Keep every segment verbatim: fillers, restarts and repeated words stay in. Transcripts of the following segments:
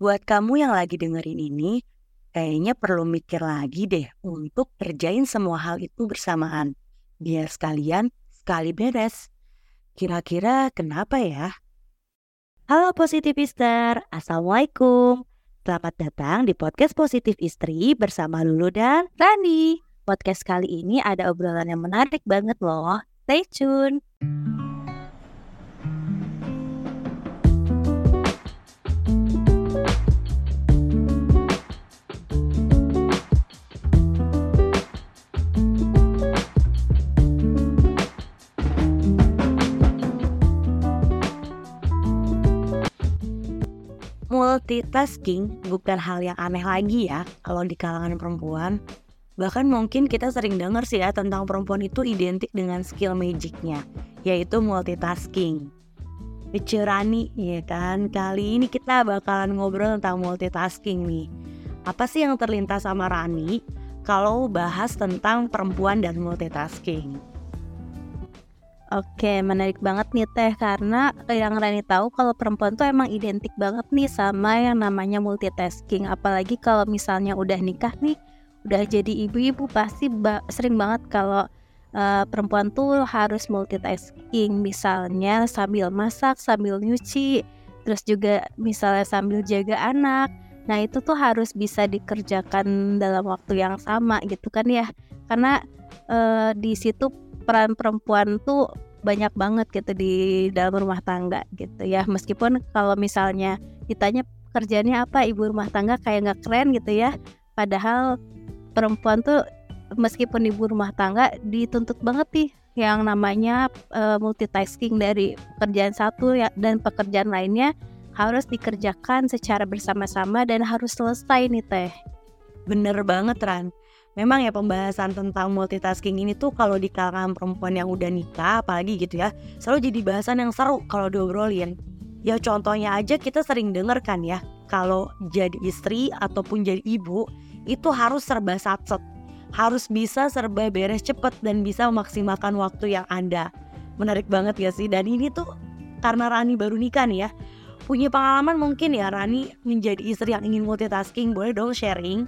Buat kamu yang lagi dengerin ini, kayaknya perlu mikir lagi deh untuk kerjain semua hal itu bersamaan. Biar sekalian sekali beres. Kira-kira kenapa ya? Halo Positivister, Assalamualaikum. Selamat datang di podcast Positif Istri bersama Lulu dan Rani. Podcast kali ini ada obrolan yang menarik banget loh. Stay tune. Multitasking bukan hal yang aneh lagi ya kalau di kalangan perempuan. Bahkan mungkin kita sering dengar sih ya tentang perempuan itu identik dengan skill magicnya, yaitu multitasking. Lucu Rani, ya kan? Kali ini kita bakalan ngobrol tentang multitasking nih. Apa sih yang terlintas sama Rani kalau bahas tentang perempuan dan multitasking? Oke, menarik banget nih Teh, karena yang Rani tahu kalau perempuan tuh emang identik banget nih sama yang namanya multitasking. Apalagi kalau misalnya udah nikah nih, udah jadi ibu-ibu pasti ba- sering banget kalau uh, perempuan tuh harus multitasking. Misalnya sambil masak, sambil nyuci, terus juga misalnya sambil jaga anak. Nah itu tuh harus bisa dikerjakan dalam waktu yang sama gitu kan ya. Karena uh, di situ peran perempuan tuh banyak banget gitu di dalam rumah tangga gitu ya. Meskipun kalau misalnya ditanya kerjanya apa ibu rumah tangga kayak gak keren gitu ya. Padahal perempuan tuh meskipun ibu rumah tangga dituntut banget nih yang namanya uh, multitasking, dari pekerjaan satu ya, dan pekerjaan lainnya harus dikerjakan secara bersama-sama dan harus selesai nih Teh. Bener banget Ran. Memang ya pembahasan tentang multitasking ini tuh kalau di kalangan perempuan yang udah nikah apalagi gitu ya, selalu jadi bahasan yang seru kalau diobrolin. Ya contohnya aja kita sering denger kan ya, kalau jadi istri ataupun jadi ibu itu harus serba satset, harus bisa serba beres cepet dan bisa memaksimalkan waktu yang ada. Menarik banget ya sih, dan ini tuh karena Rani baru nikah nih ya, punya pengalaman mungkin ya Rani menjadi istri yang ingin multitasking, boleh dong sharing?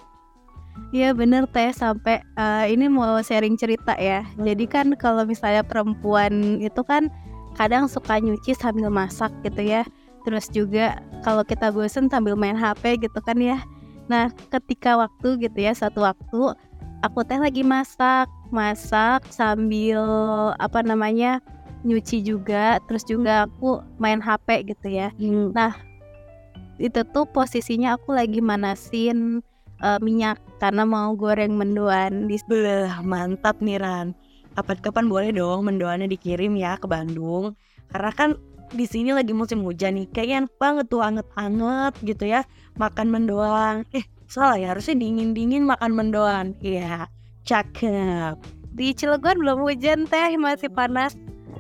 Iya bener Teh, sampai uh, ini mau sharing cerita ya. Jadi kan kalau misalnya perempuan itu kan kadang suka nyuci sambil masak gitu ya. Terus juga kalau kita bosen sambil main H P gitu kan ya. Nah ketika waktu gitu ya, satu waktu aku Teh lagi masak Masak sambil apa namanya nyuci juga. Terus juga aku main H P gitu ya. hmm. Nah itu tuh posisinya aku lagi manasin Uh, minyak karena mau goreng mendoan. Belah, mantap nih Ran. Kapan-kapan boleh dong mendoannya dikirim ya ke Bandung. Karena kan di sini lagi musim hujan nih, kayaknya enak banget tuh anget-anget gitu ya makan mendoan. Eh salah ya, harusnya dingin-dingin makan mendoan. Iya, cakep. Di Cilegon belum hujan Teh, masih panas.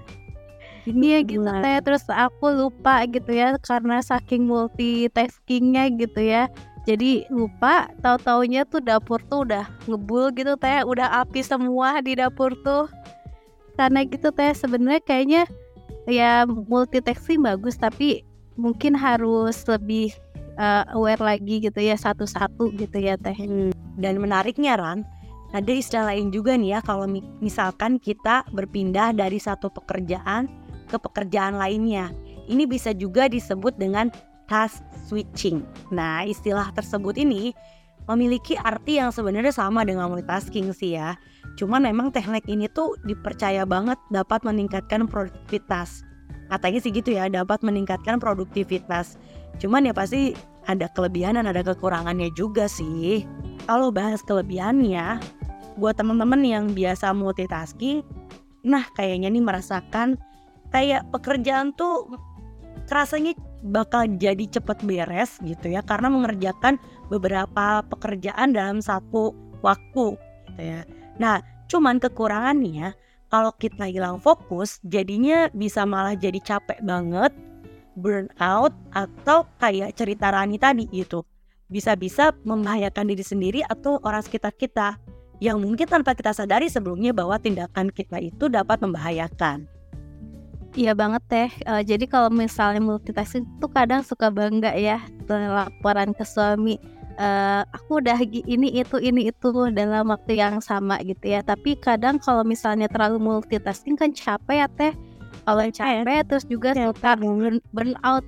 Iya gitu Teh, terus aku lupa gitu ya karena saking multitaskingnya gitu ya. Jadi lupa, tahu-taunya tuh dapur tuh udah ngebul gitu Teh, udah api semua di dapur tuh. Karena gitu Teh, sebenarnya kayaknya ya multitasking bagus, tapi mungkin harus lebih uh, aware lagi gitu ya, satu-satu gitu ya Teh. Hmm. Dan menariknya Ran, ada istilah lain juga nih ya, kalau misalkan kita berpindah dari satu pekerjaan ke pekerjaan lainnya. Ini bisa juga disebut dengan task switching. Nah, istilah tersebut ini memiliki arti yang sebenarnya sama dengan multitasking sih ya. Cuman memang teknik ini tuh dipercaya banget dapat meningkatkan produktivitas. Katanya sih gitu ya, dapat meningkatkan produktivitas. Cuman ya pasti ada kelebihan dan ada kekurangannya juga sih. Kalau bahas kelebihannya, buat teman-teman yang biasa multitasking, nah kayaknya nih merasakan kayak pekerjaan tuh rasanya bakal jadi cepat beres gitu ya, karena mengerjakan beberapa pekerjaan dalam satu waktu gitu ya. Nah cuman kekurangannya kalau kita hilang fokus jadinya bisa malah jadi capek banget, burn out, atau kayak cerita Rani tadi gitu, bisa-bisa membahayakan diri sendiri atau orang sekitar kita yang mungkin tanpa kita sadari sebelumnya bahwa tindakan kita itu dapat membahayakan. Iya banget teh. Uh, jadi kalau misalnya multitasking tuh kadang suka bangga ya laporan ke suami, uh, aku udah ini itu ini itu dalam waktu yang sama gitu ya. Tapi kadang kalau misalnya terlalu multitasking kan capek ya teh. Kalau capek terus juga suka burn, burn out,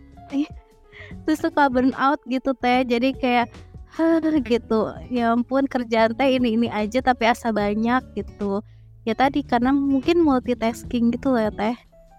terus suka burn out gitu teh. Jadi kayak hah gitu. Ya ampun kerjaan teh ini ini aja tapi asa banyak gitu. Ya tadi karena mungkin multitasking gitu loh ya teh.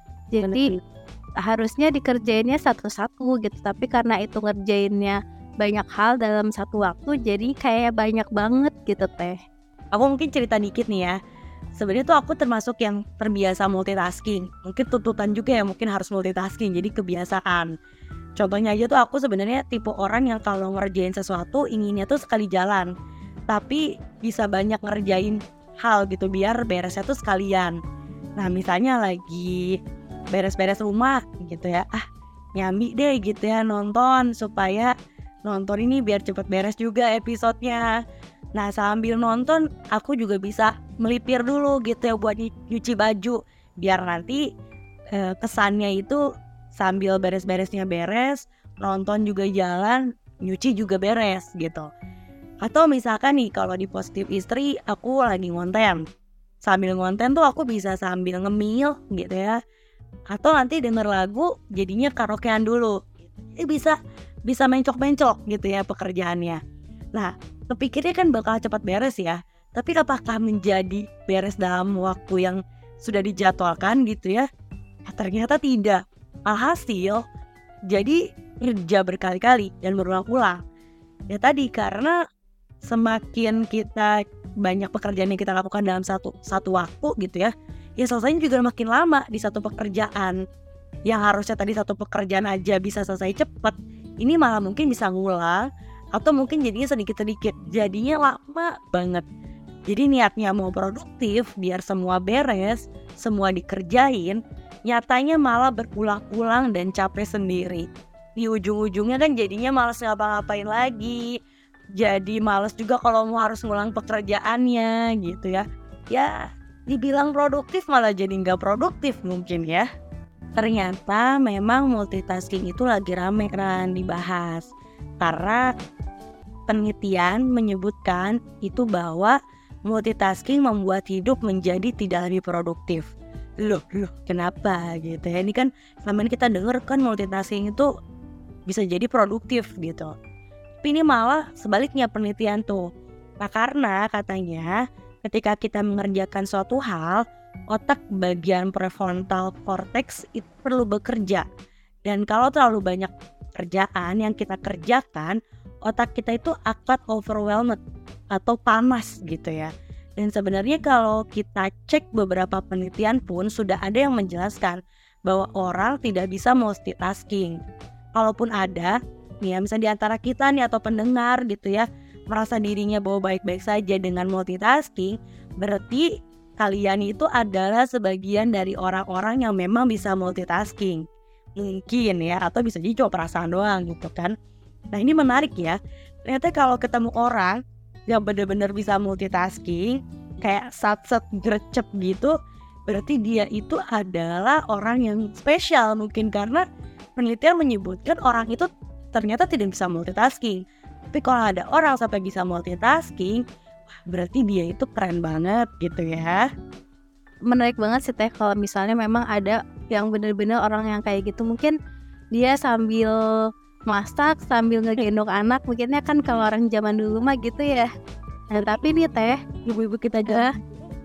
Jadi harusnya dikerjainnya satu-satu gitu, tapi karena itu ngerjainnya banyak hal dalam satu waktu, jadi kayak banyak banget gitu teh. Aku mungkin cerita dikit nih ya. Sebenarnya tuh aku termasuk yang terbiasa multitasking. Mungkin tuntutan juga ya, mungkin harus multitasking, jadi kebiasaan. Contohnya aja tuh aku sebenarnya tipe orang yang kalau ngerjain sesuatu inginnya tuh sekali jalan, tapi bisa banyak ngerjain hal gitu biar beresnya tuh sekalian. Nah misalnya lagi beres-beres rumah gitu ya, ah nyambi deh gitu ya nonton, supaya nonton ini biar cepet beres juga episodenya. Nah sambil nonton aku juga bisa melipir dulu gitu ya buat nyuci baju, biar nanti eh, kesannya itu sambil beres-beresnya beres, nonton juga jalan, nyuci juga beres gitu. Atau misalkan nih kalau di Positif Istri aku lagi ngonten, sambil ngonten tuh aku bisa sambil ngemil gitu ya, atau nanti denger lagu jadinya karaokean dulu. Jadi bisa bisa mencok-mencok gitu ya pekerjaannya. Nah kepikirnya kan bakal cepat beres ya, tapi apakah menjadi beres dalam waktu yang sudah dijadwalkan gitu ya? Nah, ternyata tidak. Alhasil jadi kerja berkali-kali dan berulang-ulang. Ya tadi karena semakin kita banyak pekerjaan yang kita lakukan dalam satu satu waktu gitu ya, ya selesainya juga makin lama di satu pekerjaan. Yang harusnya tadi satu pekerjaan aja bisa selesai cepat, ini malah mungkin bisa ngulang, atau mungkin jadinya sedikit-sedikit, jadinya lama banget. Jadi niatnya mau produktif biar semua beres, semua dikerjain, nyatanya malah berulang-ulang dan capek sendiri. Di ujung-ujungnya kan jadinya malas ngapa-ngapain lagi, jadi malas juga kalau mau harus ngulang pekerjaannya gitu ya. Ya dibilang produktif malah jadi nggak produktif mungkin ya. Ternyata memang multitasking itu lagi rame kan dibahas, karena penelitian menyebutkan itu bahwa multitasking membuat hidup menjadi tidak lebih produktif. Loh, loh kenapa gitu ya? Ini kan selama ini kita dengar kan multitasking itu bisa jadi produktif gitu. Tapi ini malah sebaliknya penelitian tuh. Nah karena katanya ketika kita mengerjakan suatu hal, otak bagian prefrontal cortex itu perlu bekerja. Dan kalau terlalu banyak kerjaan yang kita kerjakan, otak kita itu akan overwhelmed atau panas gitu ya. Dan sebenarnya kalau kita cek beberapa penelitian pun sudah ada yang menjelaskan bahwa orang tidak bisa multitasking. Kalaupun ada, nih ya misalnya di antara kita nih atau pendengar gitu ya, merasa dirinya bahwa baik-baik saja dengan multitasking, berarti kalian itu adalah sebagian dari orang-orang yang memang bisa multitasking. Mungkin ya, atau bisa jadi cuma perasaan doang gitu kan. Nah ini menarik ya, ternyata kalau ketemu orang yang benar-benar bisa multitasking, kayak sat-sat gercep gitu, berarti dia itu adalah orang yang spesial mungkin, karena penelitian menyebutkan orang itu ternyata tidak bisa multitasking. Tapi kalau ada orang sampai bisa multitasking, wah, berarti dia itu keren banget gitu ya. Menarik banget sih teh kalau misalnya memang ada yang benar-benar orang yang kayak gitu, mungkin dia sambil masak sambil ngegendong anak, mungkinnya kan kalau orang zaman dulu mah gitu ya. Nah tapi nih teh, ibu-ibu kita juga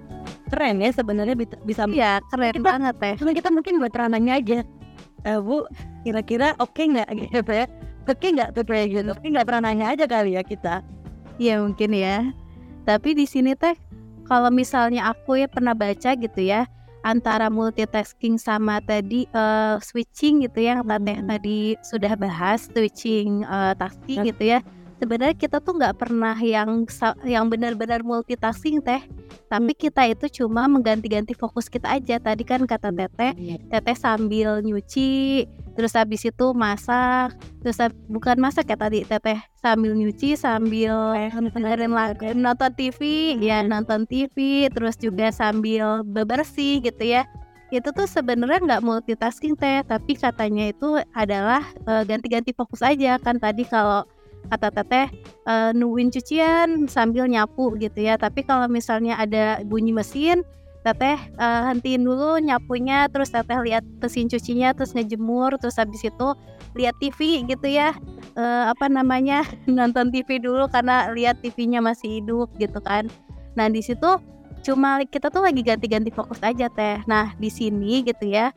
keren ya sebenarnya, bisa ya keren kita, banget teh. Cuma kita mungkin buat ranahnya aja, eh, Bu kira-kira oke okay nggak gitu ya, oke okay nggak tuh kayak gitu, tapi nggak pernah nanya aja kali ya kita. Ya mungkin ya. Tapi di sini teh kalau misalnya aku ya pernah baca gitu ya, antara multitasking sama tadi uh, switching gitu ya, yang tadi, hmm. tadi sudah bahas switching uh, tasking gitu ya. Sebenarnya kita tuh nggak pernah yang yang benar-benar multitasking teh, tapi kita itu cuma mengganti-ganti fokus kita aja. Tadi kan kata Teteh, Teteh sambil nyuci, terus habis itu masak, terus bukan masak ya tadi Teteh sambil nyuci sambil dengerin lagu, nonton T V, ya nonton T V, terus juga sambil bebersih gitu ya. itu tuh sebenarnya nggak multitasking teh, tapi katanya itu adalah uh, ganti-ganti fokus aja. Kan tadi kalau kata teteh uh, nungguin cucian sambil nyapu gitu ya, tapi kalau misalnya ada bunyi mesin, teteh uh, hentiin dulu nyapunya, terus teteh lihat mesin cucinya, terus ngejemur, terus habis itu lihat T V gitu ya, uh, apa namanya nonton T V dulu karena lihat T V-nya masih hidup gitu kan. Nah di situ cuma kita tuh lagi ganti-ganti fokus aja teh. Nah di sini gitu ya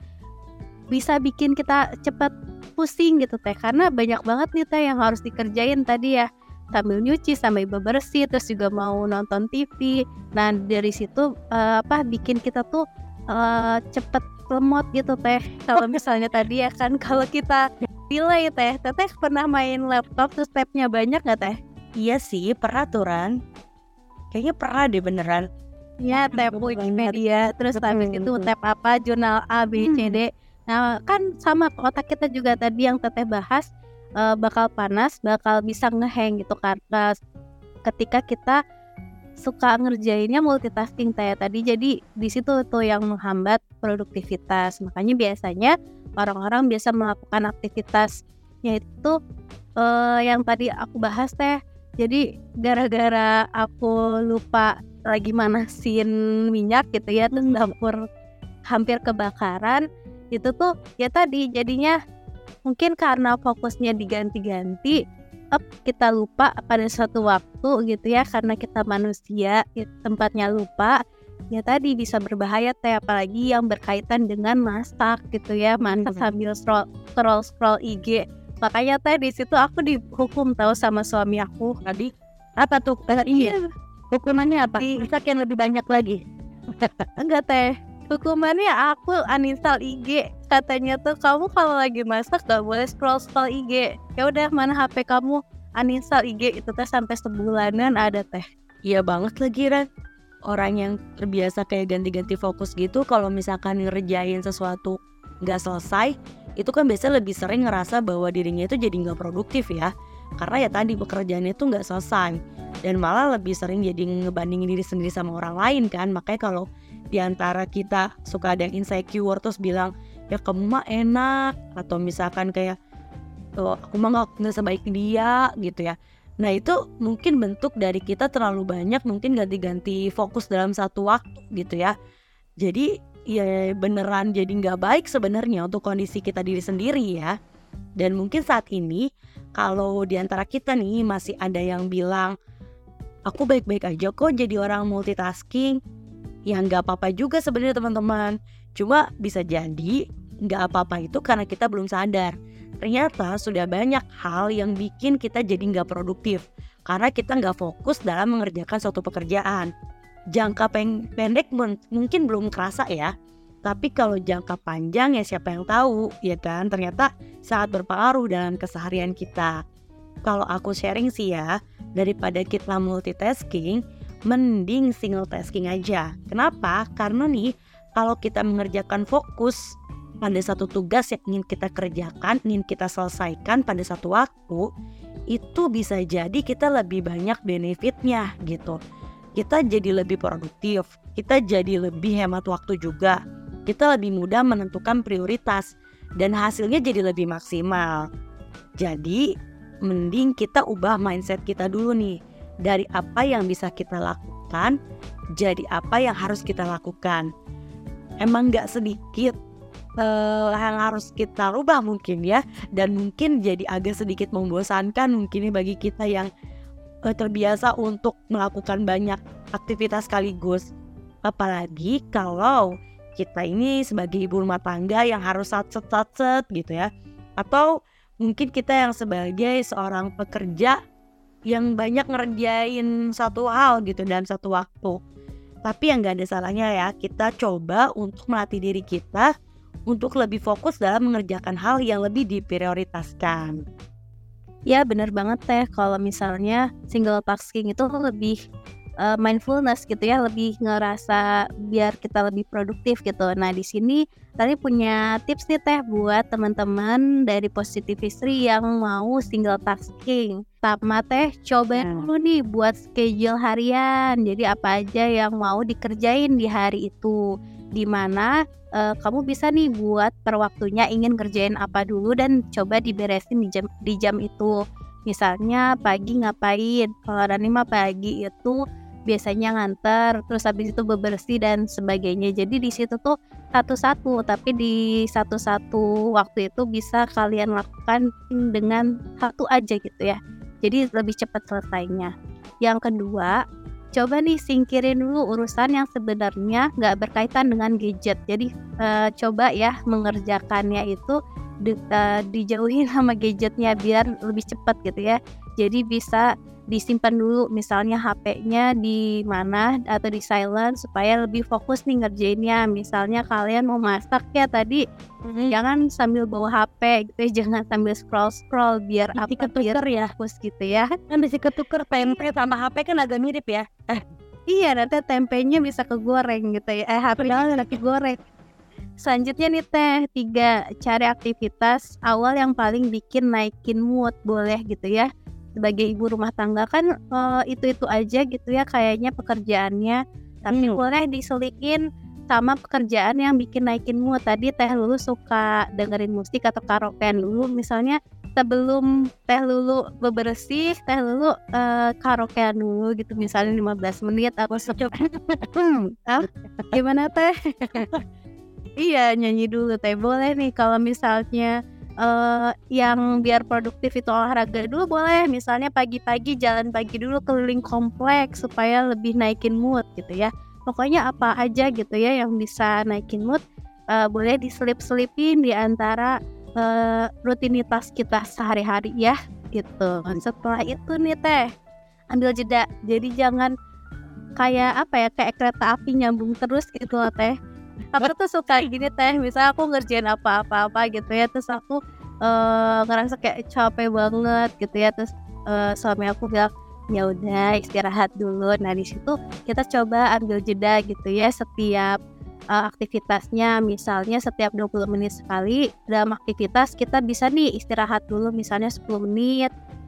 bisa bikin kita cepat pusing gitu teh, karena banyak banget nih teh yang harus dikerjain tadi ya, sambil nyuci, sambil bebersih, terus juga mau nonton T V. Nah dari situ uh, apa bikin kita tuh uh, cepet lemot gitu teh. Kalau misalnya tadi ya kan kalau kita delay teh, teteh pernah main laptop terus tabnya banyak nggak teh? Iya sih, peraturan. Kayaknya pernah deh beneran. Ya tab Wikipedia, terus habis itu tab apa jurnal A B C D. Nah kan sama otak kita juga tadi yang teteh bahas uh, bakal panas, bakal bisa ngehang gitu karena ketika kita suka ngerjainnya multitasking teh tadi. Jadi di situ tuh yang menghambat produktivitas. Makanya biasanya orang-orang biasa melakukan aktivitas yaitu uh, yang tadi aku bahas teh. Jadi gara-gara aku lupa lagi manasin minyak gitu ya, terus dapur hampir kebakaran, itu tuh ya tadi jadinya mungkin karena fokusnya diganti-ganti, up kita lupa pada suatu waktu gitu ya, karena kita manusia ya, tempatnya lupa. Ya tadi bisa berbahaya teh, apalagi yang berkaitan dengan masak gitu ya, masak sambil scroll scroll, scroll I G. Makanya teh di situ aku dihukum tahu sama suami aku. Tadi apa tuh? Iya. Hukumannya apa? Masak yang lebih banyak lagi. Enggak teh. Hukumannya aku uninstall I G. Katanya tuh kamu kalau lagi masak gak boleh scroll scroll I G. Ya udah mana H P kamu, uninstall I G. Itu teh sampai sebulanan ada teh. Iya banget lagi Ran. Orang yang terbiasa kayak ganti-ganti fokus gitu, kalau misalkan ngerjain sesuatu nggak selesai, itu kan biasanya lebih sering ngerasa bahwa dirinya itu jadi nggak produktif ya, karena ya tadi pekerjaannya itu nggak selesai, dan malah lebih sering jadi ngebandingin diri sendiri sama orang lain kan. Makanya kalau diantara kita suka ada yang insecure terus bilang ya kamu mah enak, atau misalkan kayak oh, aku mah nggak sebaik dia gitu ya. Nah itu mungkin bentuk dari kita terlalu banyak mungkin ganti-ganti fokus dalam satu waktu gitu ya. Jadi ya beneran jadi nggak baik sebenarnya untuk kondisi kita diri sendiri ya. Dan mungkin saat ini kalau diantara kita nih masih ada yang bilang aku baik-baik aja kok jadi orang multitasking, ya nggak apa-apa juga sebenarnya teman-teman. Cuma bisa jadi nggak apa-apa itu karena kita belum sadar. Ternyata sudah banyak hal yang bikin kita jadi nggak produktif karena kita nggak fokus dalam mengerjakan suatu pekerjaan. Jangka peng- pendek m- mungkin belum kerasa ya, tapi kalau jangka panjang ya siapa yang tahu ya kan, ternyata sangat berpengaruh dalam keseharian kita. Kalau aku sharing sih ya, daripada kita multitasking, mending single tasking aja. Kenapa? Karena nih kalau kita mengerjakan fokus pada satu tugas yang ingin kita kerjakan, ingin kita selesaikan pada satu waktu, itu bisa jadi kita lebih banyak benefitnya gitu. Kita jadi lebih produktif, kita jadi lebih hemat waktu juga, kita lebih mudah menentukan prioritas, dan hasilnya jadi lebih maksimal. Jadi mending kita ubah mindset kita dulu nih, dari apa yang bisa kita lakukan jadi apa yang harus kita lakukan. Emang gak sedikit Uh, yang harus kita rubah mungkin ya, dan mungkin jadi agak sedikit membosankan mungkin bagi kita yang uh, terbiasa untuk melakukan banyak aktivitas sekaligus, apalagi kalau kita ini sebagai ibu rumah tangga yang harus satset-satset gitu ya, atau mungkin kita yang sebagai seorang pekerja yang banyak ngerjain satu hal gitu dalam satu waktu. Tapi yang gak ada salahnya ya kita coba untuk melatih diri kita untuk lebih fokus dalam mengerjakan hal yang lebih diprioritaskan. Ya benar banget teh, kalau misalnya single tasking itu lebih uh, mindfulness gitu ya, lebih ngerasa biar kita lebih produktif gitu. Nah di sini tadi punya tips nih teh buat teman-teman dari Positivistry yang mau single tasking. Sama teh coba dulu nih buat schedule harian, jadi apa aja yang mau dikerjain di hari itu. Dimana uh, kamu bisa nih buat per waktunya ingin kerjain apa dulu dan coba diberesin di jam di jam itu. Misalnya pagi ngapain, kalau Rani mah pagi itu biasanya nganter, terus habis itu bebersih dan sebagainya. Jadi di situ tuh satu-satu, tapi di satu-satu waktu itu bisa kalian lakukan dengan satu aja gitu ya. Jadi lebih cepat selesainya. Yang kedua, coba nih singkirin dulu urusan yang sebenarnya nggak berkaitan dengan gadget. Jadi uh, coba ya mengerjakannya itu di, uh, dijauhin sama gadgetnya biar lebih cepat gitu ya. Jadi bisa disimpan dulu misalnya H P-nya di mana atau di silent supaya lebih fokus nih ngerjainnya. Misalnya kalian mau masak ya tadi, mm-hmm. jangan sambil bawa H P gitu ya, jangan sambil scroll-scroll biar Nanti apa ketuker biar ya, fokus gitu ya. Kan bisa ketuker tempe sama H P kan agak mirip ya. Eh, iya nanti tempenya bisa kegoreng gitu ya. Eh H P-nya lagi goreng. Selanjutnya nih teh, tiga, cari aktivitas awal yang paling bikin naikin mood, boleh gitu ya. Sebagai ibu rumah tangga kan uh, itu-itu aja gitu ya kayaknya pekerjaannya, tapi hmm. boleh diselipin sama pekerjaan yang bikin naikin mood. Tadi Teh Lulu suka dengerin musik atau karaokean dulu, misalnya sebelum Teh Lulu bebersih, Teh Lulu uh, karaokean dulu gitu, misalnya lima belas menit atau coba ah, gimana Teh? Iya nyanyi dulu Teh, boleh nih kalau misalnya Uh, yang biar produktif itu olahraga dulu boleh, misalnya pagi-pagi jalan pagi dulu keliling kompleks supaya lebih naikin mood gitu ya. Pokoknya apa aja gitu ya yang bisa naikin mood uh, boleh diselip-selipin di antara uh, rutinitas kita sehari-hari ya gitu. Setelah itu nih Teh, ambil jeda, jadi jangan kayak apa ya, kayak kereta api nyambung terus gitu loh Teh. Aku tuh suka gini Teh, misalnya aku ngerjain apa-apa-apa gitu ya, terus aku uh, ngerasa kayak capek banget gitu ya, terus uh, suami aku bilang ya udah istirahat dulu. Nah di situ kita coba ambil jeda gitu ya setiap uh, aktivitasnya, misalnya setiap dua puluh menit sekali dalam aktivitas kita bisa nih istirahat dulu, misalnya sepuluh menit.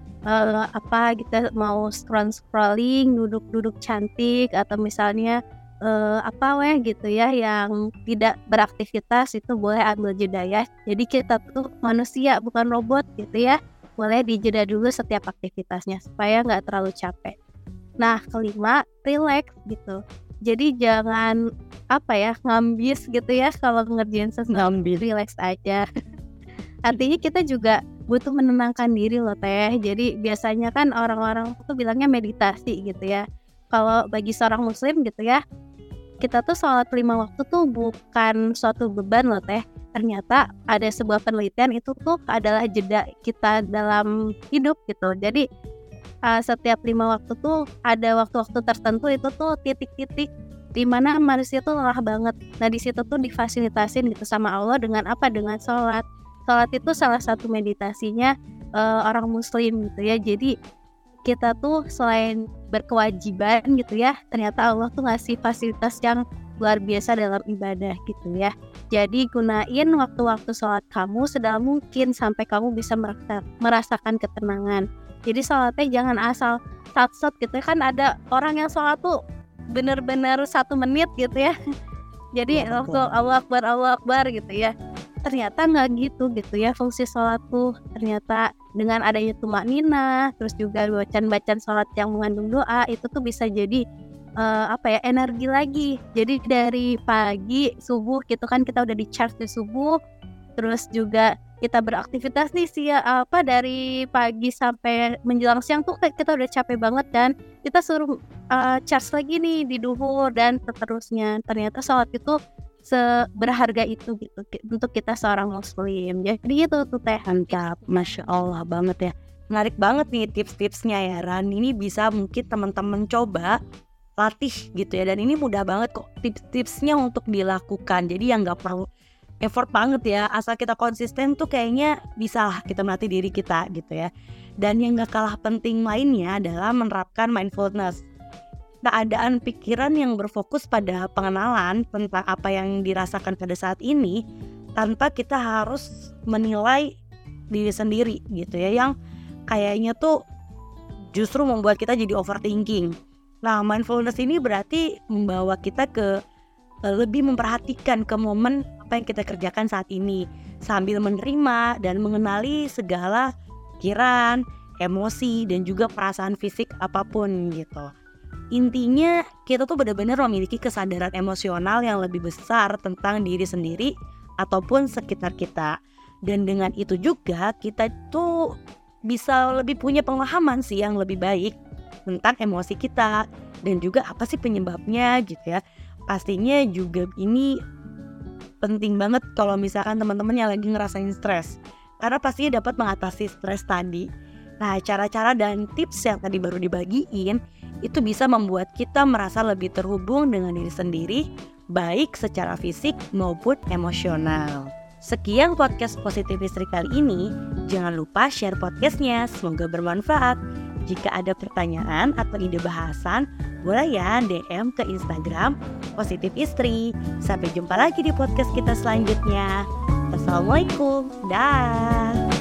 Uh, apa kita mau scroll-scrolling, duduk-duduk cantik, atau misalnya Uh, apa weh gitu ya yang tidak beraktivitas, itu boleh ambil jeda ya. Jadi kita tuh manusia bukan robot gitu ya, boleh dijeda dulu setiap aktivitasnya supaya nggak terlalu capek. Nah kelima, relax gitu. Jadi jangan apa ya ngambis gitu ya kalau ngerjain sesuatu, relax aja. Artinya kita juga butuh menenangkan diri loh Teh. Jadi biasanya kan orang-orang tuh bilangnya meditasi gitu ya. Kalau bagi seorang muslim gitu ya, kita tuh sholat lima waktu tuh bukan suatu beban loh Teh. Ternyata ada sebuah penelitian itu tuh adalah jeda kita dalam hidup gitu. Jadi uh, setiap lima waktu tuh ada waktu-waktu tertentu itu tuh titik-titik di mana manusia tuh lelah banget. Nah di situ tuh difasilitasin gitu sama Allah dengan apa? Dengan sholat. Sholat itu salah satu meditasinya uh, orang muslim gitu ya. Jadi kita tuh selain berkewajiban gitu ya, ternyata Allah tuh ngasih fasilitas yang luar biasa dalam ibadah gitu ya. Jadi gunain waktu-waktu sholat kamu sedalam mungkin sampai kamu bisa merasa, merasakan ketenangan. Jadi sholatnya jangan asal sat-sat gitu ya. Kan ada orang yang sholat tuh bener-bener satu menit gitu ya. Jadi waktu Allah Akbar, Allah Akbar gitu ya. Ternyata nggak gitu gitu ya fungsi sholat tuh. Ternyata dengan adanya tumakninah, terus juga bacaan-bacaan sholat yang mengandung doa, itu tuh bisa jadi uh, apa ya energi lagi. Jadi dari pagi subuh gitu kan kita udah di charge di subuh, terus juga kita beraktivitas nih sia apa dari pagi sampai menjelang siang tuh kita udah capek banget dan kita suruh uh, charge lagi nih di duhur dan seterusnya. Ternyata sholat itu seberharga itu gitu untuk kita seorang muslim. Jadi itu tuh Teh. Mantap, Masya Allah banget ya. Menarik banget nih tips-tipsnya ya Ran. Ini bisa mungkin teman-teman coba latih gitu ya. Dan ini mudah banget kok tips-tipsnya untuk dilakukan. Jadi yang gak perlu effort banget ya. Asal kita konsisten tuh kayaknya bisa lah kita melatih diri kita gitu ya. Dan yang gak kalah penting lainnya adalah menerapkan mindfulness. Keadaan pikiran yang berfokus pada pengenalan tentang apa yang dirasakan pada saat ini tanpa kita harus menilai diri sendiri gitu ya, yang kayaknya tuh justru membuat kita jadi overthinking. Nah mindfulness ini berarti membawa kita ke lebih memperhatikan ke momen apa yang kita kerjakan saat ini, sambil menerima dan mengenali segala pikiran, emosi, dan juga perasaan fisik apapun gitu. Intinya kita tuh benar-benar memiliki kesadaran emosional yang lebih besar tentang diri sendiri ataupun sekitar kita. Dan dengan itu juga kita tuh bisa lebih punya pemahaman sih yang lebih baik tentang emosi kita dan juga apa sih penyebabnya gitu ya. Pastinya juga ini penting banget kalau misalkan teman-teman yang lagi ngerasain stres, karena pastinya dapat mengatasi stres tadi. Nah, cara-cara dan tips yang tadi baru dibagiin itu bisa membuat kita merasa lebih terhubung dengan diri sendiri, baik secara fisik maupun emosional. Sekian podcast Positif Istri kali ini. Jangan lupa share podcastnya, semoga bermanfaat. Jika ada pertanyaan atau ide bahasan, boleh ya D M ke Instagram Positif Istri. Sampai jumpa lagi di podcast kita selanjutnya. Assalamualaikum. Dah.